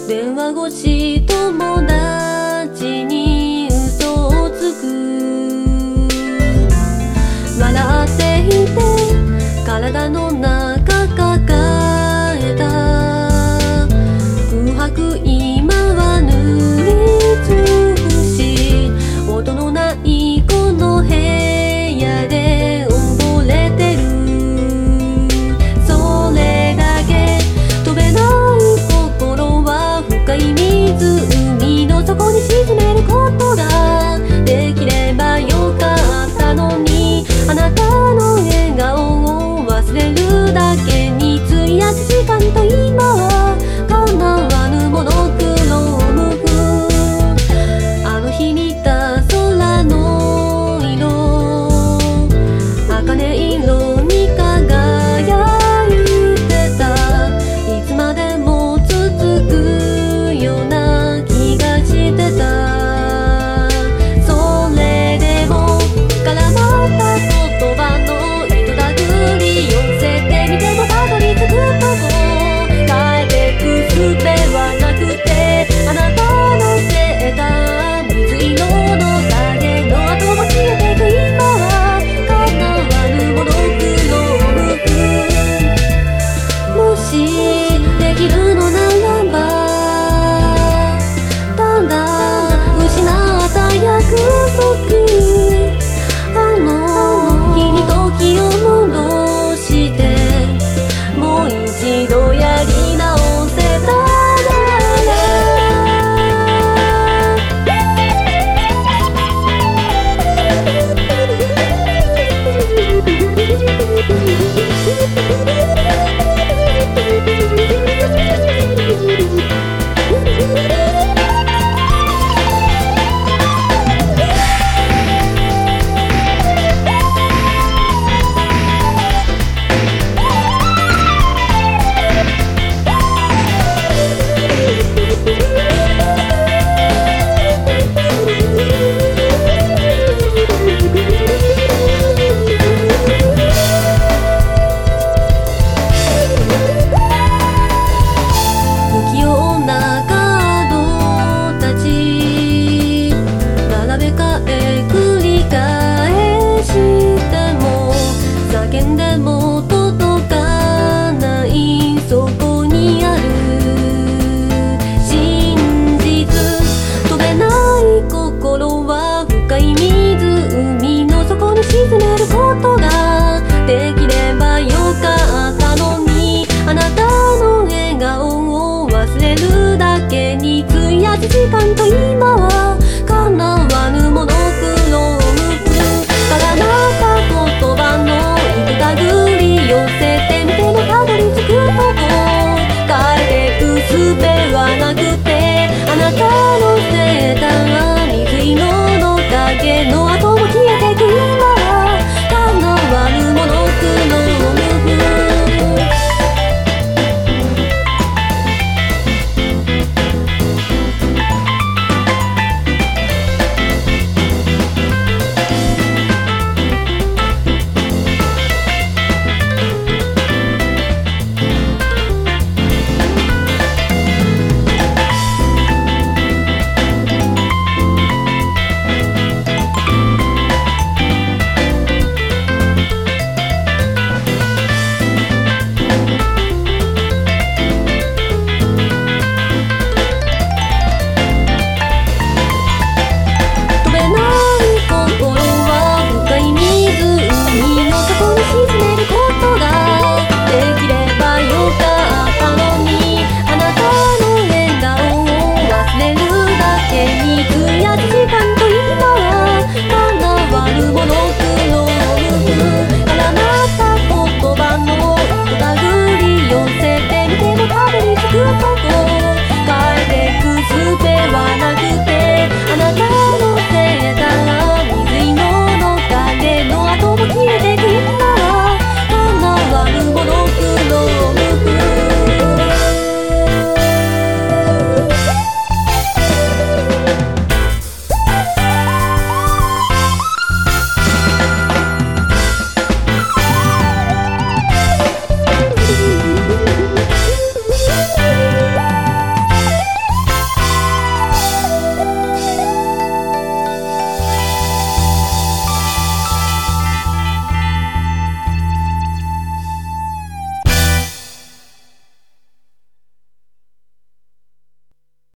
電話越し友達に嘘をつく。笑っていて体の中抱えた空白今は塗りつぶし、音のないこの部屋で溺れてる。それだけ飛べない心は深い湖の底に沈めることができればよかったのに、あなたの笑顔を忘れるだけに費やす時間と今は叶わぬモノクローム。あの日見た空の色、茜色に輝いてた。いつまでも続くような気がしてた。それでも絡まった言葉の糸だぐり寄せてみてもたどり着くとこ、変えてく術はなくて、あなたのせた水色の影の後も消えてく。今は叶わぬモノクローム。もしできるのならば、ただ失った約束、あの日に時を戻してもう一度やり直せたなら。不器用なカードたち並べ替え繰り返しても叫んでも届かない、そこにある真実。飛べない心は深い湖の底に沈めることができればよかったのに、あなたの笑顔を忘れるだけに費やす時間と今